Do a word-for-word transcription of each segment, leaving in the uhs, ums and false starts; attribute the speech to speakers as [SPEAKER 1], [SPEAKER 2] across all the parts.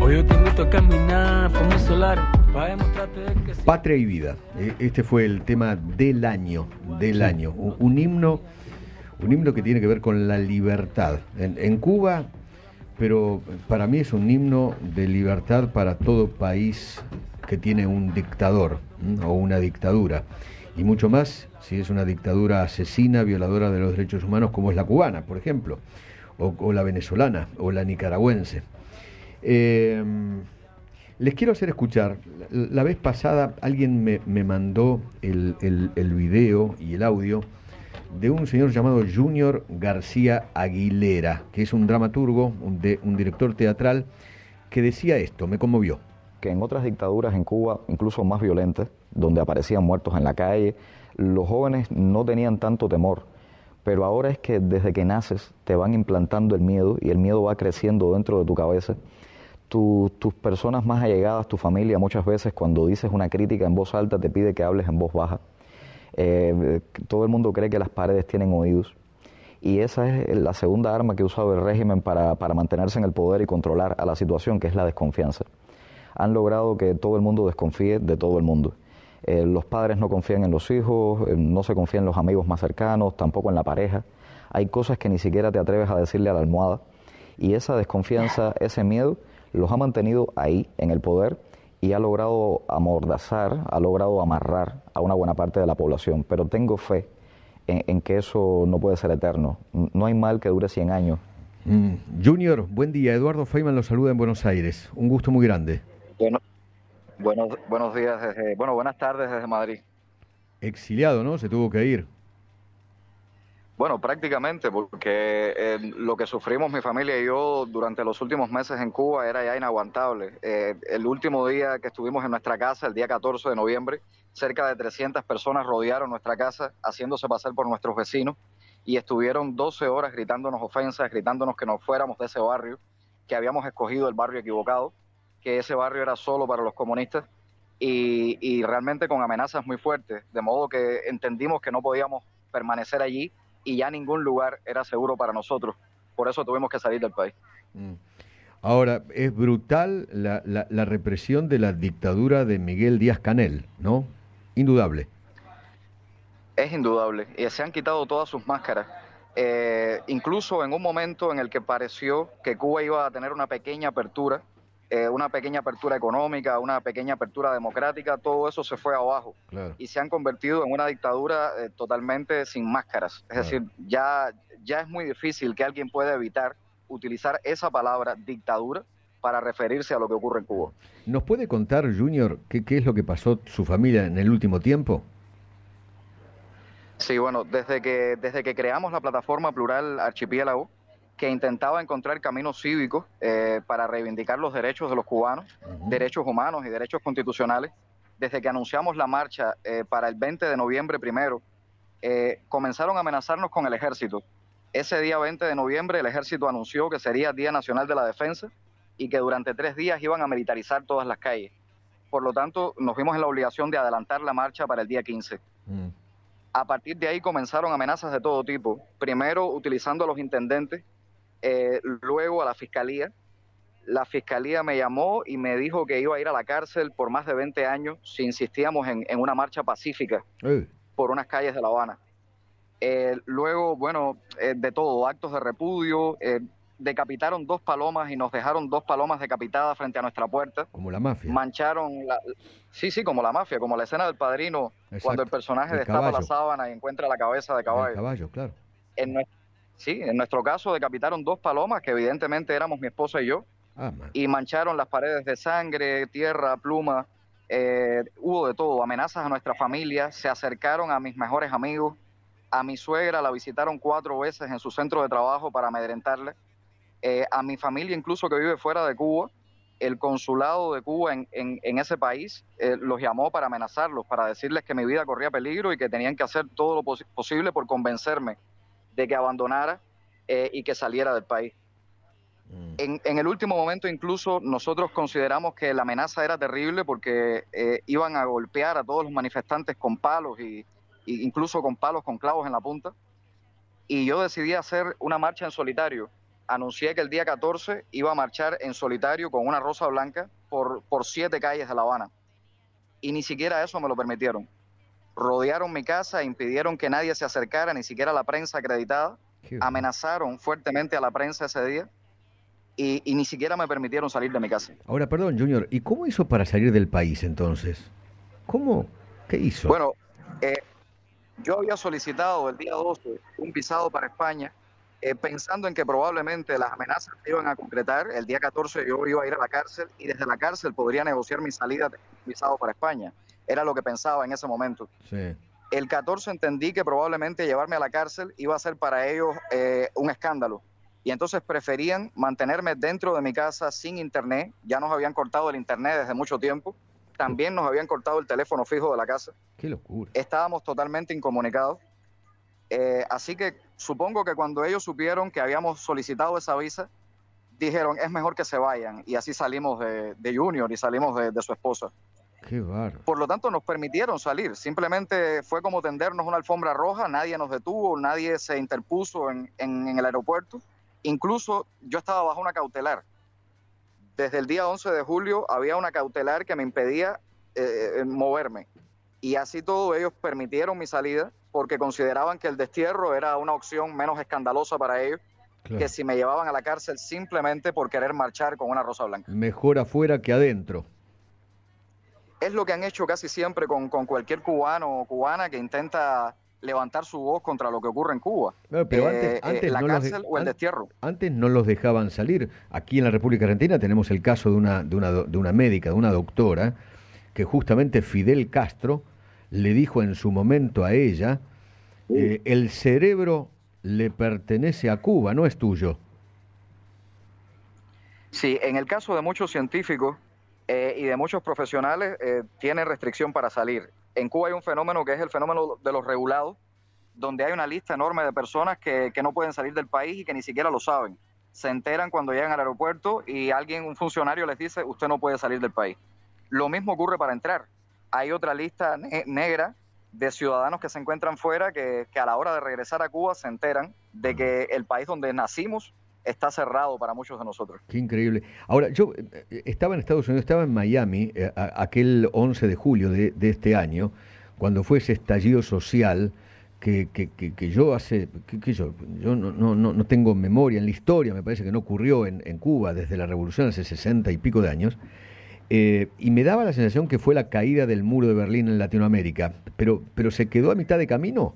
[SPEAKER 1] Hoy yo te invito a caminar por mi solar para demostrarte de que sí.
[SPEAKER 2] Patria y vida. Este fue el tema del año, del
[SPEAKER 3] Sí.
[SPEAKER 2] año. Un, un himno, un himno que tiene que ver con la libertad. En, en Cuba, pero para mí es un himno de libertad para todo país que tiene un dictador, ¿m? o una dictadura. Y mucho más si es una dictadura asesina, violadora de los derechos humanos, como es la cubana, por ejemplo, o, o la venezolana, o la nicaragüense. Eh, les quiero hacer escuchar, la, la vez pasada alguien me, me mandó el, el, el video y el audio de un señor llamado Junior García Aguilera, que es un dramaturgo, un, de, un director teatral, que decía esto, me conmovió.
[SPEAKER 3] Que en otras dictaduras en Cuba, incluso más violentas, donde aparecían muertos en la calle, los jóvenes no tenían tanto temor, pero ahora es que desde que naces te van implantando el miedo y el miedo va creciendo dentro de tu cabeza. Tu, tus personas más allegadas, tu familia, muchas veces cuando dices una crítica en voz alta te pide que hables en voz baja. Eh, todo el mundo cree que las paredes tienen oídos y esa es la segunda arma que ha usado el régimen para, para mantenerse en el poder y controlar a la situación, que es la desconfianza. Han logrado que todo el mundo desconfíe de todo el mundo. Eh, los padres no confían en los hijos, eh, no se confían en los amigos más cercanos, tampoco en la pareja. Hay cosas que ni siquiera te atreves a decirle a la almohada. Y esa desconfianza, ese miedo, los ha mantenido ahí, en el poder, y ha logrado amordazar, ha logrado amarrar a una buena parte de la población. Pero tengo fe en, en que eso no puede ser eterno. No hay mal que dure cien años.
[SPEAKER 2] Mm. Junior, buen día. Eduardo Feynman lo saluda en Buenos Aires. Un gusto muy grande.
[SPEAKER 4] Bueno, buenos, buenos días, desde, bueno, buenas tardes desde Madrid.
[SPEAKER 2] Exiliado, ¿no? Se tuvo que ir.
[SPEAKER 4] Bueno, prácticamente, porque eh, lo que sufrimos mi familia y yo durante los últimos meses en Cuba era ya inaguantable. Eh, el último día que estuvimos en nuestra casa, el día catorce de noviembre, cerca de trescientas personas rodearon nuestra casa, haciéndose pasar por nuestros vecinos, y estuvieron doce horas gritándonos ofensas, gritándonos que nos fuéramos de ese barrio, que habíamos escogido el barrio equivocado, que ese barrio era solo para los comunistas, y, y realmente con amenazas muy fuertes, de modo que entendimos que no podíamos permanecer allí y ya ningún lugar era seguro para nosotros. Por eso tuvimos que salir del país.
[SPEAKER 2] Mm. Ahora, es brutal la, la, la represión de la dictadura de Miguel Díaz-Canel, ¿no? Indudable.
[SPEAKER 4] Es indudable, y se han quitado todas sus máscaras. Eh, incluso en un momento en el que pareció que Cuba iba a tener una pequeña apertura, eh, una pequeña apertura económica, una pequeña apertura democrática, todo eso se fue abajo.
[SPEAKER 2] Claro.
[SPEAKER 4] Y se han convertido en una dictadura eh, totalmente sin máscaras. Es
[SPEAKER 2] Claro.
[SPEAKER 4] decir, ya, ya es muy difícil que alguien pueda evitar utilizar esa palabra dictadura para referirse a lo que ocurre en Cuba.
[SPEAKER 2] ¿Nos puede contar, Junior, qué, qué es lo que pasó su familia en el último tiempo?
[SPEAKER 4] Sí, bueno, desde que, desde que creamos la plataforma Plural Archipiélago, que intentaba encontrar caminos cívicos eh, para reivindicar los derechos de los cubanos,
[SPEAKER 2] Uh-huh.
[SPEAKER 4] derechos humanos y derechos constitucionales, desde que anunciamos la marcha eh, para el veinte de noviembre primero, eh, comenzaron a amenazarnos con el ejército. Ese día veinte de noviembre el ejército anunció que sería Día Nacional de la Defensa y que durante tres días iban a militarizar todas las calles. Por lo tanto, nos vimos en la obligación de adelantar la marcha para el día quince.
[SPEAKER 2] Mm.
[SPEAKER 4] A partir de ahí comenzaron amenazas de todo tipo, primero utilizando a los intendentes, eh, luego a la fiscalía. La fiscalía me llamó y me dijo que iba a ir a la cárcel por más de veinte años si insistíamos en, en una marcha pacífica
[SPEAKER 2] Eh.
[SPEAKER 4] por unas calles de La Habana. Eh, luego, bueno, eh, de todo, actos de repudio, eh, decapitaron dos palomas y nos dejaron dos palomas decapitadas frente a nuestra puerta.
[SPEAKER 2] Como la mafia.
[SPEAKER 4] Mancharon, la, sí, sí, como la mafia, como la escena del Padrino,
[SPEAKER 2] Exacto.
[SPEAKER 4] cuando el personaje
[SPEAKER 2] El
[SPEAKER 4] destapa
[SPEAKER 2] caballo.
[SPEAKER 4] la sábana y encuentra la cabeza de
[SPEAKER 2] El
[SPEAKER 4] caballo.
[SPEAKER 2] caballo, claro.
[SPEAKER 4] En nuestro, sí, en nuestro caso decapitaron dos palomas, que evidentemente éramos mi esposa y yo,
[SPEAKER 2] Ah, man.
[SPEAKER 4] y mancharon las paredes de sangre, tierra, pluma, eh, hubo de todo, amenazas a nuestra familia, se acercaron a mis mejores amigos, a mi suegra la visitaron cuatro veces en su centro de trabajo para amedrentarla, eh, a mi familia incluso que vive fuera de Cuba, el consulado de Cuba en, en, en ese país eh, los llamó para amenazarlos, para decirles que mi vida corría peligro y que tenían que hacer todo lo pos- posible por convencerme de que abandonara eh, y que saliera del país.
[SPEAKER 2] Mm.
[SPEAKER 4] En, en el último momento incluso nosotros consideramos que la amenaza era terrible porque eh, iban a golpear a todos los manifestantes con palos y, y incluso con palos con clavos en la punta. Y yo decidí hacer una marcha en solitario anuncié que el día catorce iba a marchar en solitario con una rosa blanca por, por siete calles de La Habana. Y ni siquiera eso me lo permitieron. Rodearon mi casa e impidieron que nadie se acercara, ni siquiera la prensa acreditada. Amenazaron fuertemente a la prensa ese día y, y ni siquiera me permitieron salir de mi casa.
[SPEAKER 2] Ahora, perdón, Junior, ¿y cómo hizo para salir del país entonces? ¿Cómo? ¿Qué hizo?
[SPEAKER 4] Bueno, eh, yo había solicitado el día doce un visado para España, eh, pensando en que probablemente las amenazas se iban a concretar. El día catorce yo iba a ir a la cárcel y desde la cárcel podría negociar mi salida de visado para España. Era lo que pensaba en ese momento.
[SPEAKER 2] Sí.
[SPEAKER 4] El catorce entendí que probablemente llevarme a la cárcel iba a ser para ellos eh, un escándalo. Y entonces preferían mantenerme dentro de mi casa sin internet. Ya nos habían cortado el internet desde mucho tiempo. También nos habían cortado el teléfono fijo de la casa.
[SPEAKER 2] ¡Qué locura!
[SPEAKER 4] Estábamos totalmente incomunicados. Eh, así que supongo que cuando ellos supieron que habíamos solicitado esa visa, dijeron, es mejor que se vayan. Y así salimos de, de Junior y salimos de, de su esposa.
[SPEAKER 2] ¡Qué bárbaro!
[SPEAKER 4] Por lo tanto, nos permitieron salir. Simplemente fue como tendernos una alfombra roja. Nadie nos detuvo, nadie se interpuso en, en, en el aeropuerto. Incluso yo estaba bajo una cautelar. Desde el día once de julio había una cautelar que me impedía eh, moverme. Y así todo, ellos permitieron mi salida porque consideraban que el destierro era una opción menos escandalosa para ellos, claro, que si me llevaban a la cárcel simplemente por querer marchar con una rosa blanca.
[SPEAKER 2] Mejor afuera que adentro.
[SPEAKER 4] Es lo que han hecho casi siempre con, con cualquier cubano o cubana que intenta levantar su voz contra lo que ocurre en Cuba.
[SPEAKER 2] No, pero antes,
[SPEAKER 4] eh,
[SPEAKER 2] antes
[SPEAKER 4] la
[SPEAKER 2] no
[SPEAKER 4] cárcel
[SPEAKER 2] los de,
[SPEAKER 4] o el
[SPEAKER 2] an,
[SPEAKER 4] destierro.
[SPEAKER 2] Antes no los dejaban salir. Aquí en la República Argentina tenemos el caso de una, de una, de una médica, de una doctora, que justamente Fidel Castro le dijo en su momento a ella, eh, el cerebro le pertenece a Cuba, no es tuyo.
[SPEAKER 4] Sí, en el caso de muchos científicos eh, y de muchos profesionales, eh, tienen restricción para salir. En Cuba hay un fenómeno que es el fenómeno de los regulados, donde hay una lista enorme de personas que, que no pueden salir del país y que ni siquiera lo saben. Se enteran cuando llegan al aeropuerto y alguien, un funcionario les dice, usted no puede salir del país. Lo mismo ocurre para entrar. Hay otra lista ne- negra de ciudadanos que se encuentran fuera que, que a la hora de regresar a Cuba se enteran de que el país donde nacimos está cerrado para muchos de nosotros.
[SPEAKER 2] Qué increíble. Ahora, yo eh, estaba en Estados Unidos, estaba en Miami, eh, a, aquel once de julio de, de este año, cuando fue ese estallido social que, que, que, que yo hace, que, que yo, yo no, no, no tengo memoria en la historia, me parece que no ocurrió en, en Cuba desde la revolución hace sesenta y pico de años, eh, y me daba la sensación que fue la caída del muro de Berlín en Latinoamérica, pero, pero ¿se quedó a mitad de camino?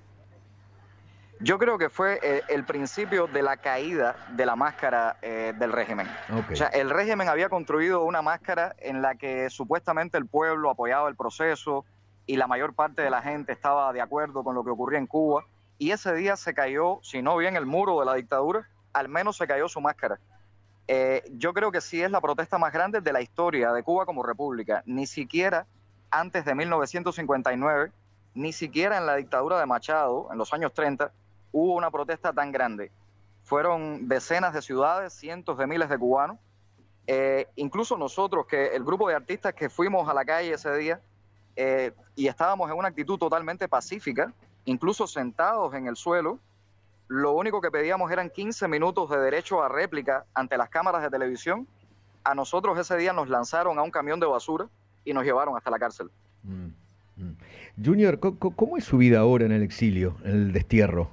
[SPEAKER 4] Yo creo que fue eh, el principio de la caída de la máscara eh, del régimen. Okay. O sea, el régimen había construido una máscara en la que supuestamente el pueblo apoyaba el proceso y la mayor parte de la gente estaba de acuerdo con lo que ocurría en Cuba. Y ese día se cayó, si no bien el muro de la dictadura, al menos se cayó su máscara. Eh, yo creo que sí es la protesta más grande de la historia de Cuba como república. Ni siquiera antes de mil novecientos cincuenta y nueve, ni siquiera en la dictadura de Machado, en los años treinta, hubo una protesta tan grande. Fueron decenas de ciudades, cientos de miles de cubanos. Eh, incluso nosotros, que el grupo de artistas que fuimos a la calle ese día, eh, y estábamos en una actitud totalmente pacífica, incluso sentados en el suelo, lo único que pedíamos eran quince minutos de derecho a réplica ante las cámaras de televisión. A nosotros ese día nos lanzaron a un camión de basura y nos llevaron hasta la cárcel.
[SPEAKER 2] Mm, mm. Junior, ¿cómo es su vida ahora en el exilio, en el destierro?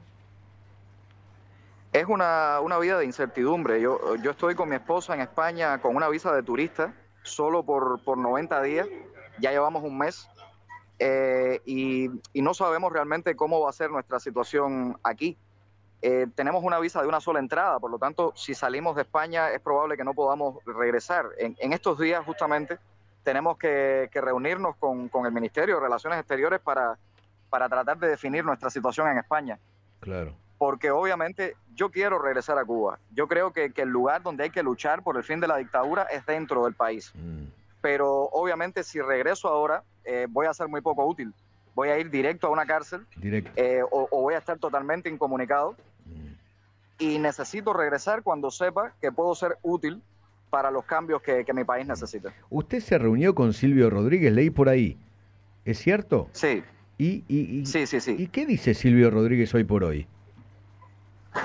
[SPEAKER 4] Es una, una vida de incertidumbre. Yo, yo estoy con mi esposa en España con una visa de turista, solo por, por noventa días. Ya llevamos un mes eh, y, y no sabemos realmente cómo va a ser nuestra situación aquí. Eh, tenemos una visa de una sola entrada, por lo tanto, si salimos de España es probable que no podamos regresar. En, en estos días, justamente, tenemos que, que reunirnos con, con el Ministerio de Relaciones Exteriores para, para tratar de definir nuestra situación en España.
[SPEAKER 2] Claro.
[SPEAKER 4] Porque obviamente yo quiero regresar a Cuba. Yo creo que, que el lugar donde hay que luchar por el fin de la dictadura es dentro del país. Mm. Pero obviamente si regreso ahora eh, voy a ser muy poco útil. Voy a ir directo a una cárcel eh, o, o voy a estar totalmente incomunicado. Mm. Y necesito regresar cuando sepa que puedo ser útil para los cambios que, que mi país necesita.
[SPEAKER 2] Usted se reunió con Silvio Rodríguez, leí por ahí. ¿Es cierto?
[SPEAKER 4] Sí.
[SPEAKER 2] ¿Y, y, y,
[SPEAKER 4] sí, sí, sí.
[SPEAKER 2] ¿Y qué dice Silvio Rodríguez hoy por hoy?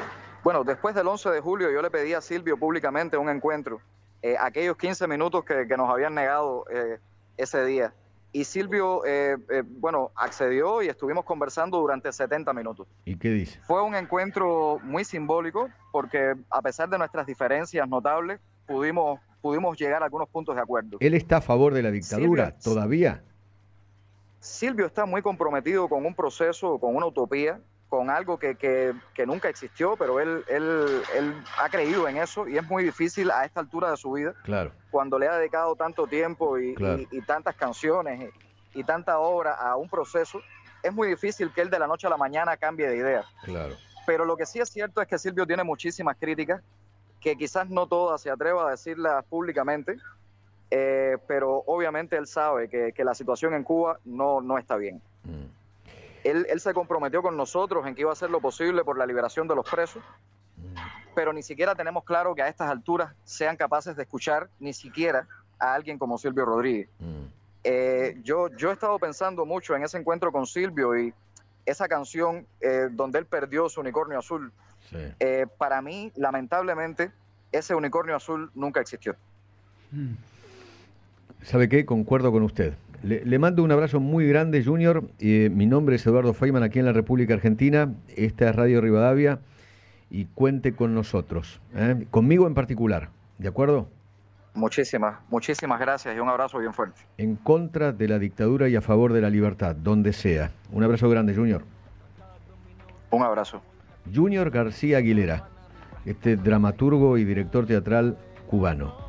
[SPEAKER 4] Bueno, después del once de julio yo le pedí a Silvio públicamente un encuentro, eh, aquellos quince minutos que, que nos habían negado eh, ese día. Y Silvio, eh, eh, bueno, accedió y estuvimos conversando durante setenta minutos.
[SPEAKER 2] ¿Y qué dice?
[SPEAKER 4] Fue un encuentro muy simbólico porque a pesar de nuestras diferencias notables, pudimos, pudimos llegar a algunos puntos de acuerdo.
[SPEAKER 2] ¿Él está a favor de la dictadura
[SPEAKER 4] Silvio,
[SPEAKER 2] todavía?
[SPEAKER 4] Silvio está muy comprometido con un proceso, con una utopía, con algo que, que, que nunca existió, pero él, él, él ha creído en eso y es muy difícil a esta altura de su vida,
[SPEAKER 2] claro,
[SPEAKER 4] cuando le ha dedicado tanto tiempo y,
[SPEAKER 2] claro.
[SPEAKER 4] y, y tantas canciones y, y tanta obra a un proceso, es muy difícil que él de la noche a la mañana cambie de idea.
[SPEAKER 2] Claro.
[SPEAKER 4] Pero lo que sí es cierto es que Silvio tiene muchísimas críticas, que quizás no todas se atreva a decirlas públicamente, eh, pero obviamente él sabe que, que la situación en Cuba no, no está bien. Mm. Él, él se comprometió con nosotros en que iba a hacer lo posible por la liberación de los presos, pero ni siquiera tenemos claro que a estas alturas sean capaces de escuchar ni siquiera a alguien como Silvio Rodríguez. Mm. Eh, yo, yo he estado pensando mucho en ese encuentro con Silvio y esa canción eh, donde él perdió su unicornio azul. Sí. Eh, para mí, lamentablemente, ese unicornio azul nunca existió.
[SPEAKER 2] ¿Sabe qué? Concuerdo con usted. Le, le mando un abrazo muy grande, Junior. Eh, mi nombre es Eduardo Feynman, aquí en la República Argentina. Esta es Radio Rivadavia y cuente con nosotros, ¿eh? Conmigo en particular, ¿de acuerdo?
[SPEAKER 4] Muchísimas, muchísimas gracias y un abrazo bien fuerte.
[SPEAKER 2] En contra de la dictadura y a favor de la libertad, donde sea. Un abrazo grande, Junior.
[SPEAKER 4] Un abrazo.
[SPEAKER 2] Junior García Aguilera, este dramaturgo y director teatral cubano.